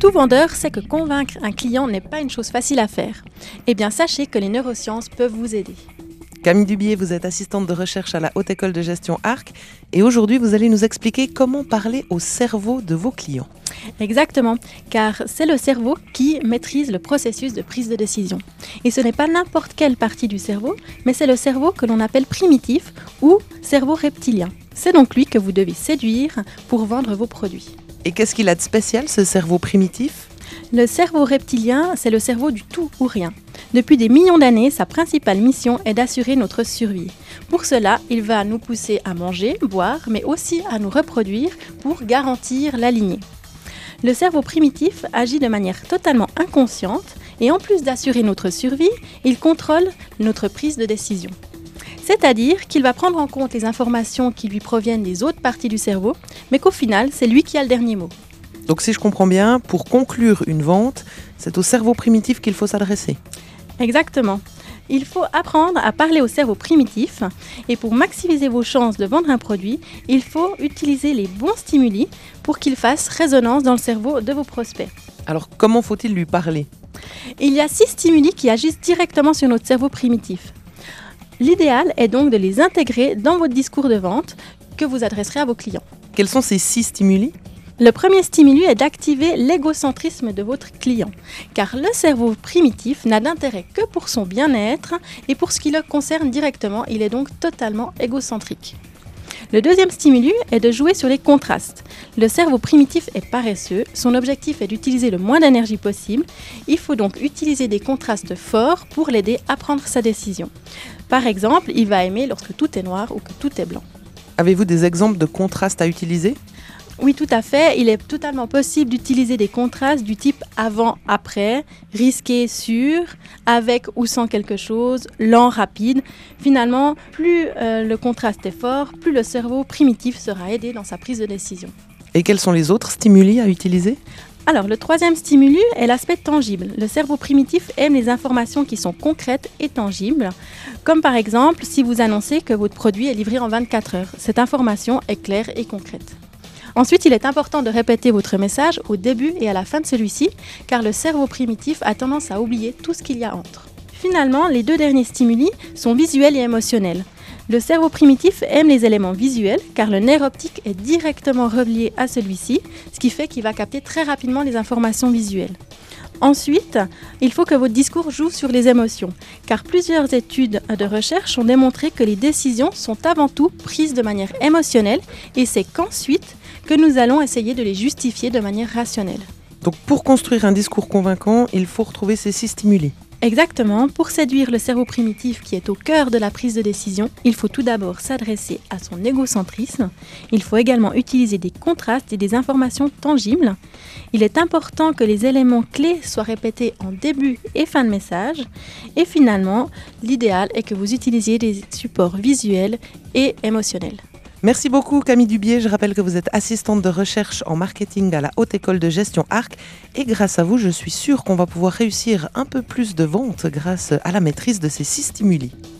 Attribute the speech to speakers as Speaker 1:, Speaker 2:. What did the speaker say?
Speaker 1: Tout vendeur sait que convaincre un client n'est pas une chose facile à faire. Eh bien, sachez que les neurosciences peuvent vous aider.
Speaker 2: Camille Dubié, vous êtes assistante de recherche à la Haute École de Gestion Arc et aujourd'hui vous allez nous expliquer comment parler au cerveau de vos clients.
Speaker 1: Exactement, car c'est le cerveau qui maîtrise le processus de prise de décision. Et ce n'est pas n'importe quelle partie du cerveau, mais c'est le cerveau que l'on appelle primitif ou cerveau reptilien. C'est donc lui que vous devez séduire pour vendre vos produits.
Speaker 2: Et qu'est-ce qu'il a de spécial, ce cerveau primitif ?
Speaker 1: Le cerveau reptilien, c'est le cerveau du tout ou rien. Depuis des millions d'années, sa principale mission est d'assurer notre survie. Pour cela, il va nous pousser à manger, boire, mais aussi à nous reproduire pour garantir la lignée. Le cerveau primitif agit de manière totalement inconsciente et en plus d'assurer notre survie, il contrôle notre prise de décision. C'est-à-dire qu'il va prendre en compte les informations qui lui proviennent des autres parties du cerveau, mais qu'au final, c'est lui qui a le dernier mot.
Speaker 2: Donc si je comprends bien, pour conclure une vente, c'est au cerveau primitif qu'il faut s'adresser.
Speaker 1: Exactement. Il faut apprendre à parler au cerveau primitif et pour maximiser vos chances de vendre un produit, il faut utiliser les bons stimuli pour qu'ils fassent résonance dans le cerveau de vos prospects.
Speaker 2: Alors comment faut-il lui parler ?
Speaker 1: Il y a 6 stimuli qui agissent directement sur notre cerveau primitif. L'idéal est donc de les intégrer dans votre discours de vente que vous adresserez à vos clients.
Speaker 2: Quels sont ces 6 stimuli ?
Speaker 1: Le premier stimuli est d'activer l'égocentrisme de votre client, car le cerveau primitif n'a d'intérêt que pour son bien-être et pour ce qui le concerne directement, il est donc totalement égocentrique. Le deuxième stimuli est de jouer sur les contrastes. Le cerveau primitif est paresseux, son objectif est d'utiliser le moins d'énergie possible, il faut donc utiliser des contrastes forts pour l'aider à prendre sa décision. Par exemple, il va aimer lorsque tout est noir ou que tout est blanc.
Speaker 2: Avez-vous des exemples de contrastes à utiliser ?
Speaker 1: Oui, tout à fait. Il est totalement possible d'utiliser des contrastes du type avant-après, risqué, sûr, avec ou sans quelque chose, lent, rapide. Finalement, plus le contraste est fort, plus le cerveau primitif sera aidé dans sa prise de décision.
Speaker 2: Et quels sont les autres stimuli à utiliser ?
Speaker 1: Alors, le troisième stimuli est l'aspect tangible. Le cerveau primitif aime les informations qui sont concrètes et tangibles, comme par exemple si vous annoncez que votre produit est livré en 24 heures. Cette information est claire et concrète. Ensuite, il est important de répéter votre message au début et à la fin de celui-ci, car le cerveau primitif a tendance à oublier tout ce qu'il y a entre. Finalement, les 2 derniers stimuli sont visuels et émotionnels. Le cerveau primitif aime les éléments visuels, car le nerf optique est directement relié à celui-ci, ce qui fait qu'il va capter très rapidement les informations visuelles. Ensuite, il faut que votre discours joue sur les émotions, car plusieurs études de recherche ont démontré que les décisions sont avant tout prises de manière émotionnelle et c'est qu'ensuite que nous allons essayer de les justifier de manière rationnelle.
Speaker 2: Donc pour construire un discours convaincant, il faut retrouver ces 6 stimuli.
Speaker 1: Exactement, pour séduire le cerveau primitif qui est au cœur de la prise de décision, il faut tout d'abord s'adresser à son égocentrisme. Il faut également utiliser des contrastes et des informations tangibles. Il est important que les éléments clés soient répétés en début et fin de message. Et finalement, l'idéal est que vous utilisiez des supports visuels et émotionnels.
Speaker 2: Merci beaucoup Camille Dubié, je rappelle que vous êtes assistante de recherche en marketing à la Haute École de Gestion Arc et grâce à vous, je suis sûre qu'on va pouvoir réussir un peu plus de ventes grâce à la maîtrise de ces 6 stimuli.